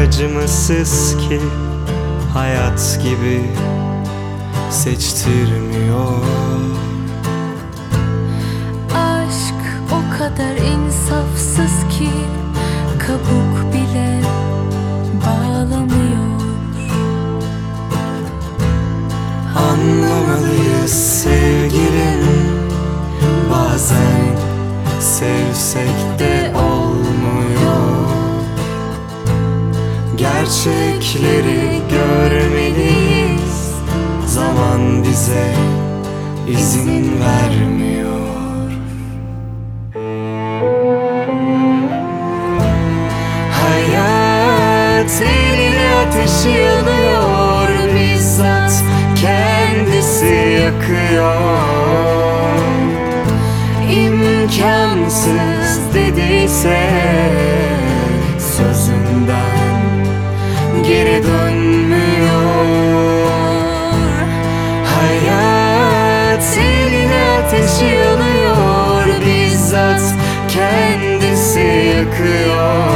acımasız ki hayat gibi seçtirmiyor. Aşk o kadar insafsız ki kabuk bile bağlamıyor. Anlamalıyız sevgilim, bazen sevsek de olmuyor. Gerçekleri görmeliyiz, zaman bize izin vermiyor. Hayat eline ateşi yanıyor, bizzat kendisi yakıyor. İmkansız dediyse sözünden geri dönmüyor. Hayat eline ateşi yanıyor, bizzat kendisi yakıyor.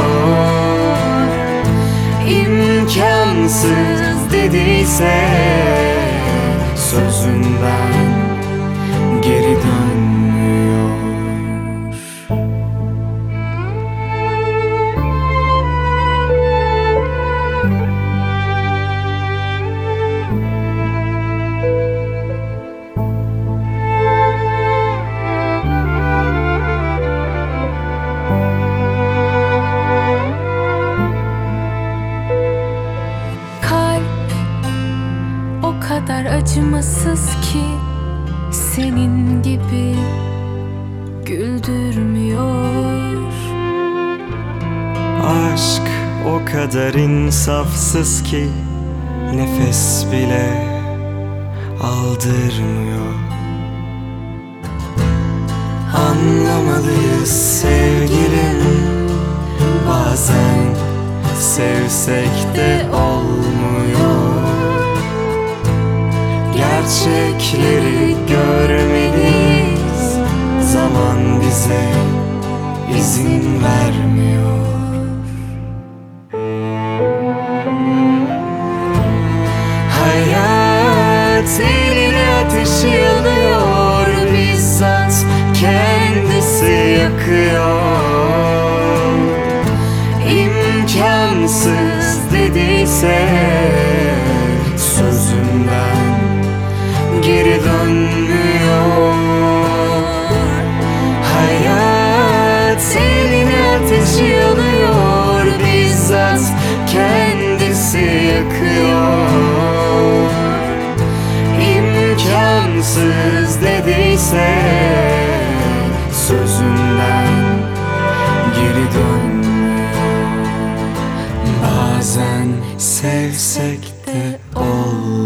İmkansız dediyse sözünden geri dönmüyor. O kadar acımasız ki senin gibi güldürmüyor. Aşk o kadar insafsız ki nefes bile aldırmıyor. Anlamalıyız sevgilim, bazen sevsek de olmuyor. Gerçekleri görmeliyiz, zaman bize izin vermiyor. Hayat eline ateşi yanıyor, bizzat kendisi yakıyor. İmkansız dediyse sözünden geri dönmüyor. Hayat eline ateşi yanıyor, bizzat kendisi yakıyor. İmkansız dediyse sözünden geri dönmüyor. Bazen sevsek de olmuyor.